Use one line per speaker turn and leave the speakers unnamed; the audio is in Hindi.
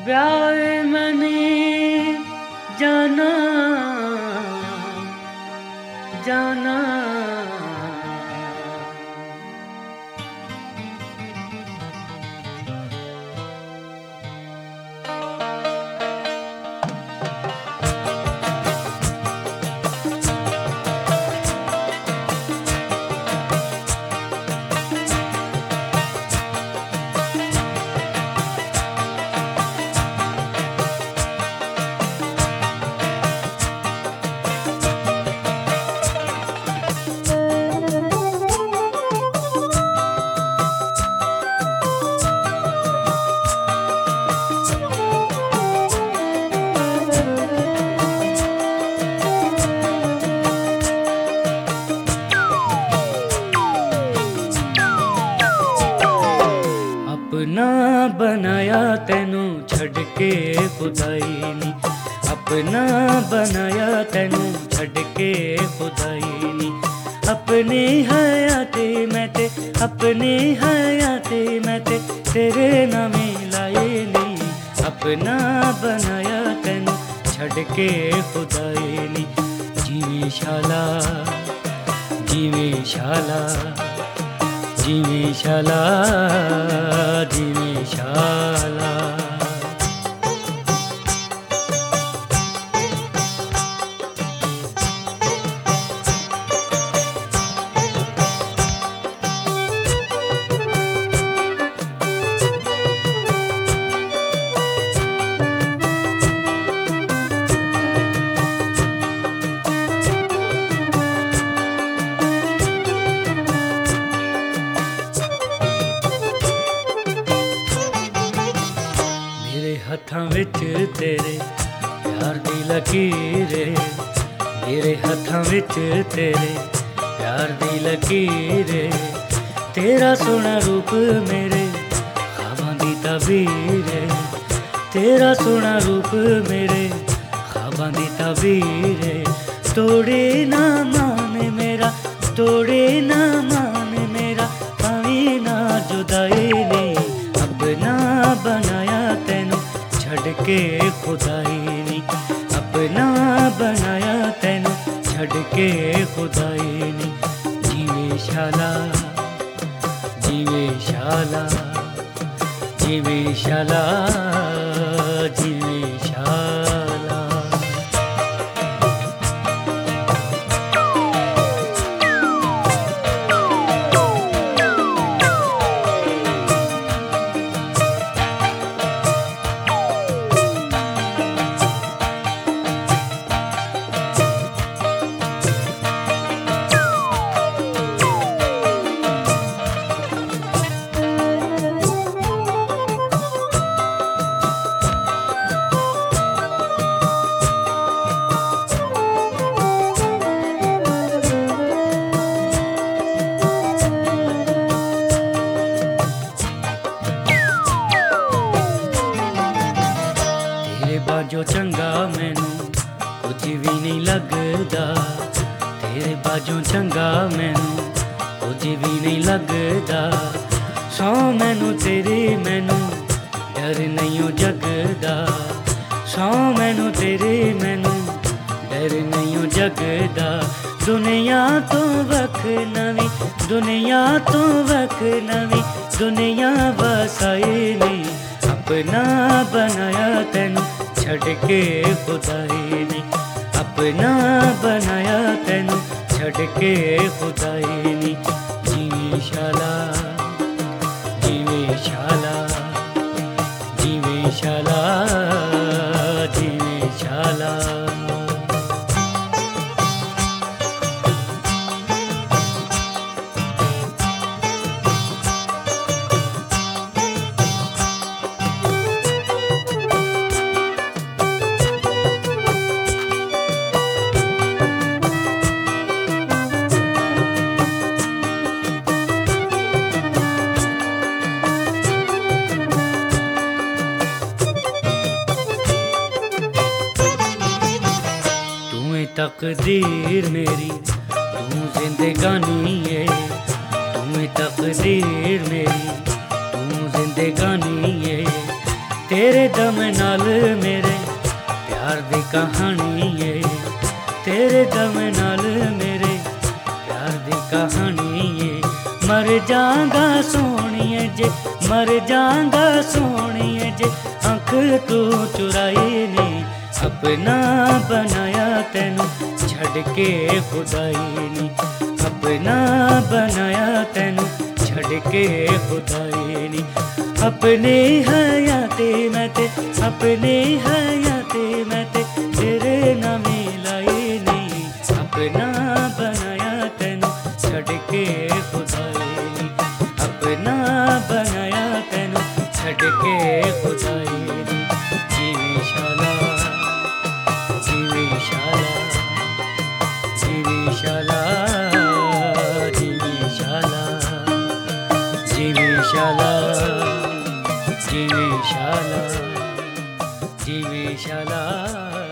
ब्याह मैंने जाना जाना अपना बनाया तेनू छड़ के खुदाई नी, अपना बनाया तेनू छड़ के खुदाई नी। अपनी हयाती मैं ते अपनी हयाती मैं ते तेरे नामे लाए नी। अपना बनाया तेनू छड़ के खुदाई नी। जीवे शाला जीवे शाला जीवे शाला जीवे शाला। हत्थां विच तेरे प्यार दी लकीर, मेरे हत्थां विच तेरे प्यार दी लकीर। तेरा सोना रूप मेरे ख्वाबां दी तबीर, तेरा सोना रूप मेरे ख्वाबां दी तबीर। तोड़े ना मान मेरा तोड़े ना मान मेरा भावें ना जुदाई नी। अपना बनाया तेनू छड़ के खुदाई नी। अपना बनाया तेनू छड़ के खुदाई नी। जीवे शाला जीवे शाला जीवे शाला जीवे शाला। बाजो चंगा मैनू कुछ भी नहीं लगदा, तेरे बाजों चंगा मैनू कुछ भी नहीं लगदा। सौ मैनू तेरी मैनू डर नहीं हो जगदा। सौ मैनू तेरी मैनू डर नहीं हो जगदा। दुनिया तो वख नवी दुनिया तो वख नवी दुनिया वसाई नी। अपना बनाया तेनू छड़ के खुदाई नी। अपना बनाया तेनू छड़ के खुदाई नी। जीवे शाला जीवे शाला जीवे शाला जीवे शाला। तकदीर मेरी तू जिंदगानी है, तू तकदीर मेरी तू जिंदगानी है। तेरे दम नाल मेरे प्यार दी कहानी है, तेरे दम नाल मेरे प्यार दी कहानी है। मर जांगा सोहणिए जे, मर जांगा सोहणिए जे अख तू चुराई नी। अपना बनाया तेनू छड़ के खुदाई नी, अपना बनाया तेनू छड़ के खुदाई नी। अपने हयाते मैं ते, अपने हयाते मैं ते तेरे नाम लाई नी। अपना बनाया तेनू छड़ के खुदाई नी, अपना बनाया तेनू छड़ के खुदाई नी। जीवी शाला, जीवी शाला, जीवी शाला, जीवी शाला, जीवी शाला, जीवी शाला, जीवी शाला।